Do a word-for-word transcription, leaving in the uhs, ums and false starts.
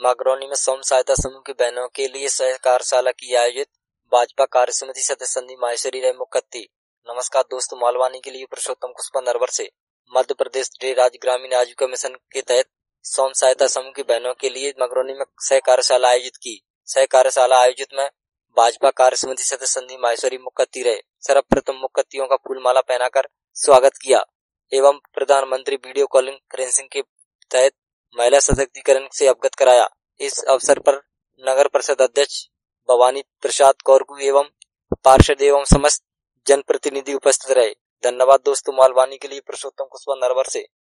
मागरौनी में स्वयं सहायता समूह की बहनों के लिए सह कार्यशाला की आयोजित। भाजपा कार्य समिति सदस्य संदीप माहेश्वरी रहे मुख्य अतिथि। नमस्कार दोस्तों, मालवानी के लिए पुरुषोत्तम कुशवा नरवर से। मध्य प्रदेश राज्य ग्रामीण आजीविका मिशन के तहत स्वयं सहायता समूह की बहनों के लिए मागरौनी में सह कार्यशाला आयोजित की। सह कार्यशाला आयोजित में भाजपा कार्य समिति सदस्य संदीप माहेश्वरी मुख्य अतिथि रहे। सर्वप्रथम मुख्य अतिथियों का फूलमाला पहनाकर स्वागत किया एवं प्रधानमंत्री वीडियो कॉन्फ्रेंसिंग के तहत महिला सशक्तिकरण से अवगत कराया। इस अवसर पर नगर परिषद अध्यक्ष भवानी प्रसाद कौरकू एवं पार्षद एवं समस्त जनप्रतिनिधि उपस्थित रहे। धन्यवाद दोस्तों, मालवानी के लिए पुरुषोत्तम कुशवा नरवर से।